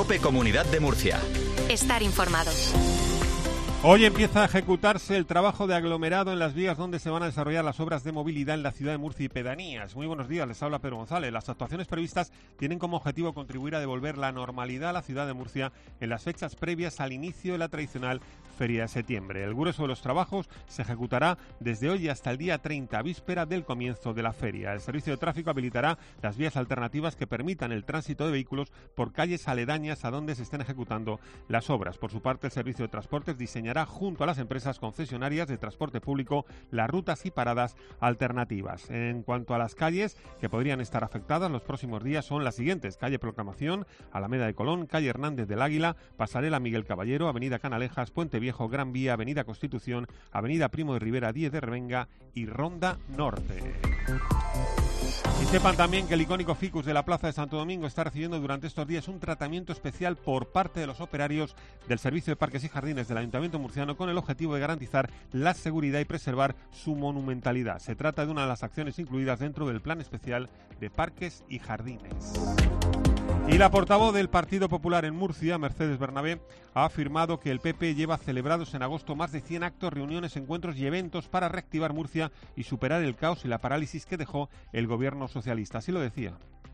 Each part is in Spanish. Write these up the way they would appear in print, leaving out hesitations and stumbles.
COPE Comunidad de Murcia. Estar informados. Hoy empieza a ejecutarse el trabajo de aglomerado en las vías donde se van a desarrollar las obras de movilidad en la ciudad de Murcia y pedanías. Muy buenos días, les habla Pedro González. Las actuaciones previstas tienen como objetivo contribuir a devolver la normalidad a la ciudad de Murcia en las fechas previas al inicio de la tradicional Feria de Septiembre. El grueso de los trabajos se ejecutará desde hoy hasta el día 30, víspera del comienzo de la feria. El servicio de tráfico habilitará las vías alternativas que permitan el tránsito de vehículos por calles aledañas a donde se estén ejecutando las obras. Por su parte, el servicio de transportes diseñará junto a las empresas concesionarias de transporte público las rutas y paradas alternativas. En cuanto a las calles que podrían estar afectadas los próximos días son las siguientes: calle Proclamación, Alameda de Colón, calle Hernández del Águila, Pasarela Miguel Caballero, avenida Canalejas, Puente Viejo, Gran Vía, avenida Constitución, avenida Primo de Rivera 10 de Revenga y Ronda Norte. Y sepan también que el icónico ficus de la Plaza de Santo Domingo está recibiendo durante estos días un tratamiento especial por parte de los operarios del Servicio de Parques y Jardines del Ayuntamiento murciano con el objetivo de garantizar la seguridad y preservar su monumentalidad. Se trata de una de las acciones incluidas dentro del Plan Especial de Parques y Jardines. Y la portavoz del Partido Popular en Murcia, Mercedes Bernabé, ha afirmado que el PP lleva celebrados en agosto más de 100 actos, reuniones, encuentros y eventos para reactivar Murcia y superar el caos y la parálisis que dejó el gobierno socialista. Así lo decía.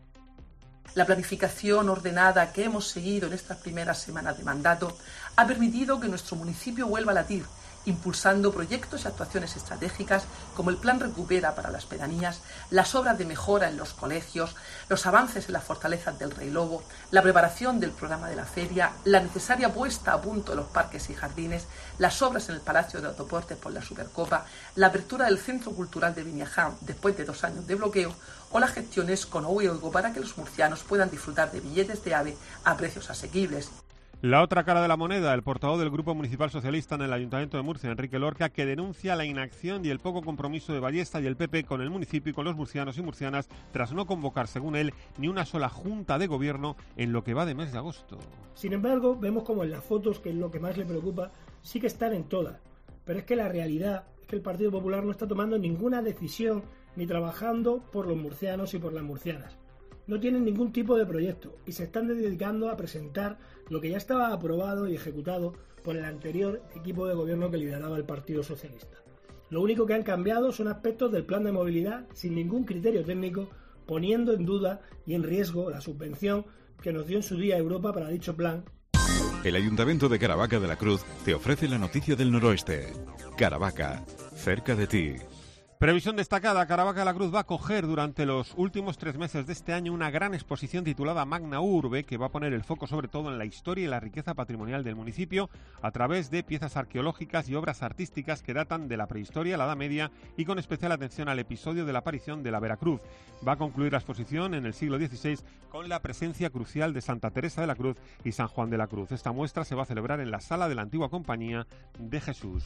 La planificación ordenada que hemos seguido en estas primeras semanas de mandato ha permitido que nuestro municipio vuelva a latir, impulsando proyectos y actuaciones estratégicas como el Plan Recupera para las pedanías, las obras de mejora en los colegios, los avances en las fortalezas del Rey Lobo, la preparación del programa de la feria, la necesaria puesta a punto de los parques y jardines, las obras en el Palacio de Autoportes por la Supercopa, la apertura del Centro Cultural de Viñaján después de 2 años de bloqueo o las gestiones con Oigo para que los murcianos puedan disfrutar de billetes de AVE a precios asequibles. La otra cara de la moneda, el portavoz del Grupo Municipal Socialista en el Ayuntamiento de Murcia, Enrique Lorca, que denuncia la inacción y el poco compromiso de Ballesta y el PP con el municipio y con los murcianos y murcianas tras no convocar, según él, ni una sola junta de gobierno en lo que va de mes de agosto. Sin embargo, vemos como en las fotos, que es lo que más le preocupa, sí que están en todas. Pero es que la realidad es que el Partido Popular no está tomando ninguna decisión ni trabajando por los murcianos y por las murcianas. No tienen ningún tipo de proyecto y se están dedicando a presentar lo que ya estaba aprobado y ejecutado por el anterior equipo de gobierno que lideraba el Partido Socialista. Lo único que han cambiado son aspectos del plan de movilidad sin ningún criterio técnico, poniendo en duda y en riesgo la subvención que nos dio en su día Europa para dicho plan. El Ayuntamiento de Caravaca de la Cruz te ofrece la noticia del noroeste. Caravaca, cerca de ti. Previsión destacada: Caravaca de la Cruz va a acoger durante los últimos 3 meses de este año una gran exposición titulada Magna Urbe, que va a poner el foco sobre todo en la historia y la riqueza patrimonial del municipio a través de piezas arqueológicas y obras artísticas que datan de la prehistoria, la Edad Media y con especial atención al episodio de la aparición de la Veracruz. Va a concluir la exposición en el siglo XVI con la presencia crucial de Santa Teresa de la Cruz y San Juan de la Cruz. Esta muestra se va a celebrar en la sala de la antigua Compañía de Jesús.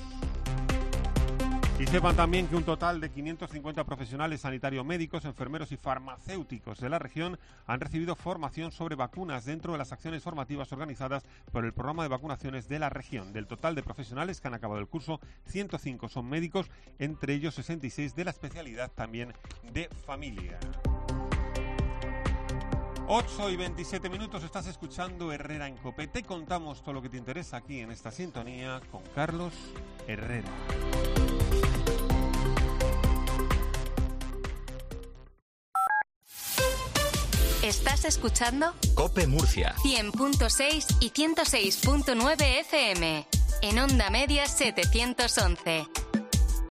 Y sepan también que un total de 550 profesionales sanitarios, médicos, enfermeros y farmacéuticos de la región han recibido formación sobre vacunas dentro de las acciones formativas organizadas por el programa de vacunaciones de la región. Del total de profesionales que han acabado el curso, 105 son médicos, entre ellos 66 de la especialidad también de familia. 8:27, estás escuchando Herrera en COPE. Te contamos todo lo que te interesa aquí en esta sintonía con Carlos Herrera. ¿Estás escuchando? COPE Murcia 100.6 y 106.9 FM. En onda media 711.